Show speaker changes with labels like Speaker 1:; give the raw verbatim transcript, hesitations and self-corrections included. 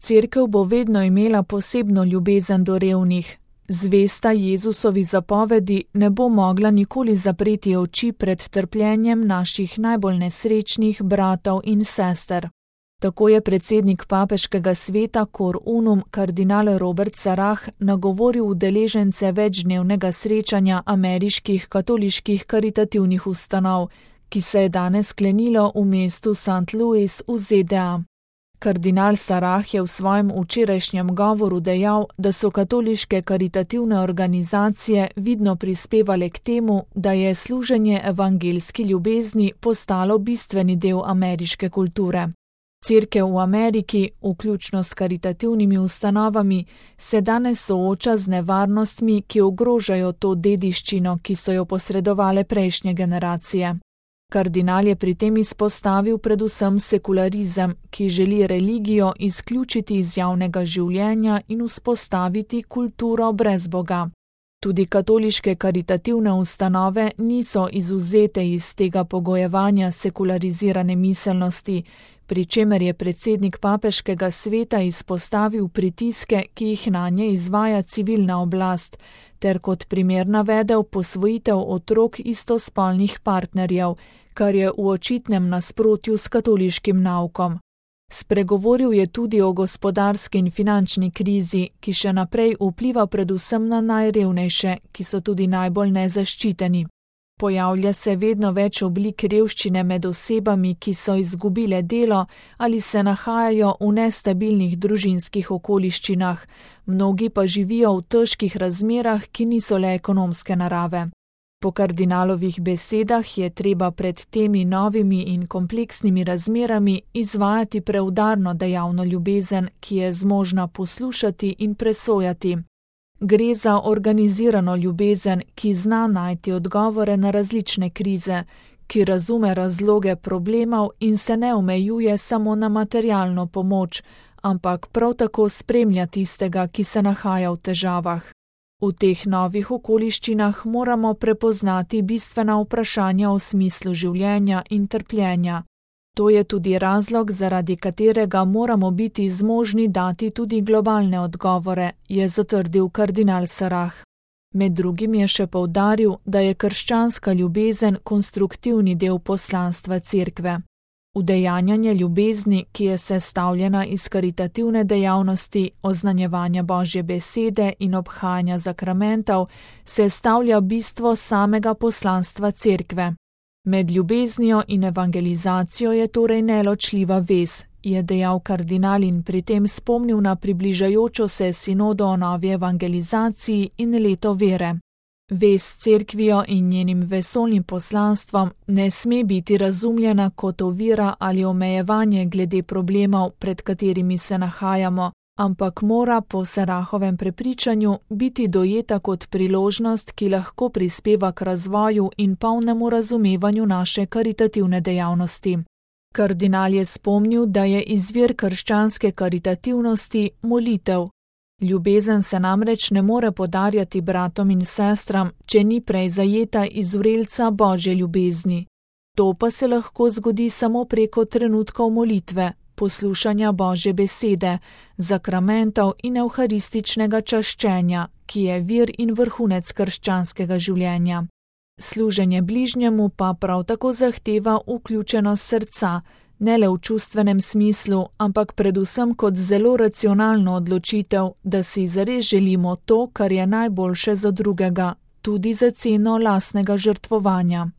Speaker 1: Cerkev bo vedno imela posebno ljubezen do revnih. Zvesta Jezusovi zapovedi ne bo mogla nikoli zapreti oči pred trpljenjem naših najbolj nesrečnih bratov in sester. Tako je predsednik papeškega sveta Cor Unum kardinal Robert Sarah nagovoril udeležence večdnevnega srečanja ameriških katoliških karitativnih ustanov, ki se je danes sklenilo v mestu Saint Louis v Z D A. Kardinal Sarah je v svojem včerajšnjem govoru dejal, da so katoliške karitativne organizacije vidno prispevale k temu, da je služenje evangeljski ljubezni postalo bistveni del ameriške kulture. Cerkev v Ameriki, vključno s karitativnimi ustanovami, se danes sooča z nevarnostmi, ki ogrožajo to dediščino, ki so jo posredovale prejšnje generacije. Kardinal je pri tem izpostavil predvsem sekularizem, ki želi religijo izključiti iz javnega življenja in vzpostaviti kulturo brez Boga. Tudi katoliške karitativne ustanove niso izvzete iz tega pogojevanja sekularizirane miselnosti, pri čemer je predsednik papeškega sveta izpostavil pritiske, ki jih nanje izvaja civilna oblast, ter kot primer navedel posvojitev otrok istospolnih partnerjev, kar je v očitnem nasprotju s katoliškim naukom. Spregovoril je tudi o gospodarski in finančni krizi, ki še naprej vpliva predvsem na najrevnejše, ki so tudi najbolj nezaščiteni. Pojavlja se vedno več oblik revščine med osebami, ki so izgubile delo ali se nahajajo v nestabilnih družinskih okoliščinah, mnogi pa živijo v težkih razmerah, ki niso le ekonomske narave. Po kardinalovih besedah je treba pred temi novimi in kompleksnimi razmerami izvajati preudarno dejavno ljubezen, ki je zmožna poslušati in presojati. Gre za organizirano ljubezen, ki zna najti odgovore na različne krize, ki razume razloge problemov in se ne omejuje samo na materialno pomoč, ampak prav tako spremlja tistega, ki se nahaja v težavah. V teh novih okoliščinah moramo prepoznati bistvena vprašanja o smislu življenja in trpljenja. To je tudi razlog, zaradi katerega moramo biti zmožni dati tudi globalne odgovore, je zatrdil kardinal Sarah. Med drugim je še poudaril, da je krščanska ljubezen konstruktivni del poslanstva cerkve. Udejanjanje ljubezni, ki je sestavljena iz karitativne dejavnosti, oznanjevanja Božje besede in obhajanja zakramentov, sestavlja bistvo samega poslanstva cerkve. Med ljubeznijo in evangelizacijo je torej neločljiva vez, je dejal kardinal in pri tem spomnil na približajočo se sinodo o novi evangelizaciji in leto vere. Vez s cerkvijo in njenim vesoljnim poslanstvom ne sme biti razumljena kot ovira ali omejevanje glede problemov, pred katerimi se nahajamo, ampak mora po Sarahovem prepričanju biti dojeta kot priložnost, ki lahko prispeva k razvoju in polnemu razumevanju naše karitativne dejavnosti. Kardinal je spomnil, da je izvir krščanske karitativnosti molitev. Ljubezen se namreč ne more podarjati bratom in sestram, če ni prej zajeta iz vrelca Božje ljubezni. To pa se lahko zgodi samo preko trenutkov molitve, poslušanja Božje besede, zakramentov in evharističnega čaščenja, ki je vir in vrhunec krščanskega življenja. Služenje bližnjemu pa prav tako zahteva vključenost srca, ne le v čustvenem smislu, ampak predvsem kot zelo racionalno odločitev, da si zares želimo to, kar je najboljše za drugega, tudi za ceno lastnega žrtvovanja.